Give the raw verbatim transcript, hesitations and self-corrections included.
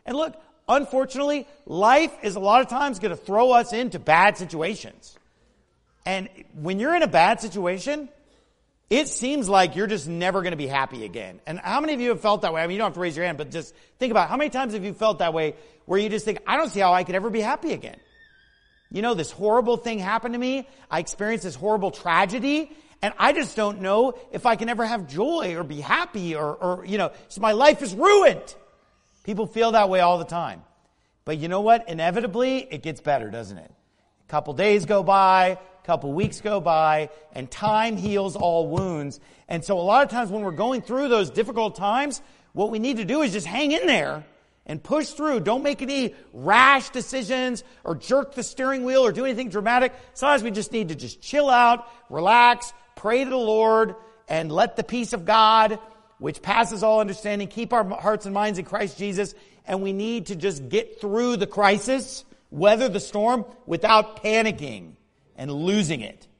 And look, unfortunately, life is a lot of times going to throw us into bad situations. And when you're in a bad situation, it seems like you're just never going to be happy again. And how many of you have felt that way? I mean, you don't have to raise your hand, but just think about it. How many times have you felt that way where you just think, I don't see how I could ever be happy again? You know, this horrible thing happened to me. I experienced this horrible tragedy, and I just don't know if I can ever have joy or be happy or, or you know, so my life is ruined. People feel that way all the time. But you know what? Inevitably, it gets better, doesn't it? A couple days go by, a couple weeks go by, and time heals all wounds. And so a lot of times when we're going through those difficult times, what we need to do is just hang in there and push through. Don't make any rash decisions or jerk the steering wheel or do anything dramatic. Sometimes we just need to just chill out, relax, pray to the Lord, and let the peace of God, which passes all understanding, keep our hearts and minds in Christ Jesus. And we need to just get through the crisis, weather the storm without panicking and losing it.